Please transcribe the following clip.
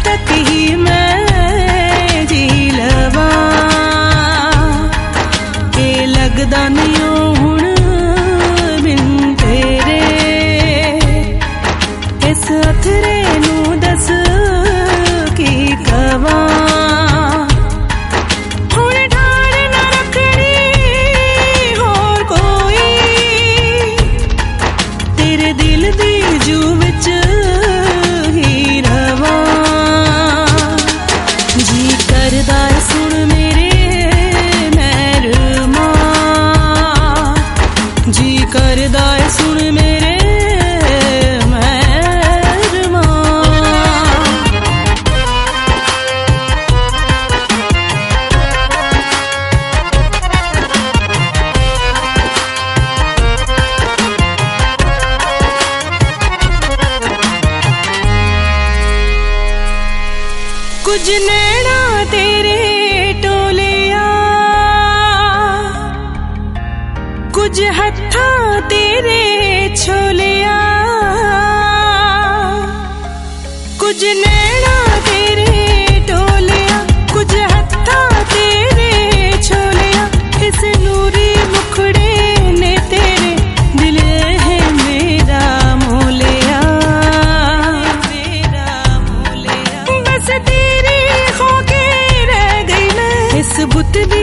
तक ही मैं जी लवा के लगदा नहीं हुण बिन तेरे इस अथरे नू दस की कवा कुछ नैना तेरे टोलिया कुछ हत्था तेरे छोलिया कुछ नैना तेरे टोलिया कुछ हत्था तेरे छोलिया इस नूरी मुखड़े ने तेरे दिल है मेरा मोलिया बस तेरी इस बुत दी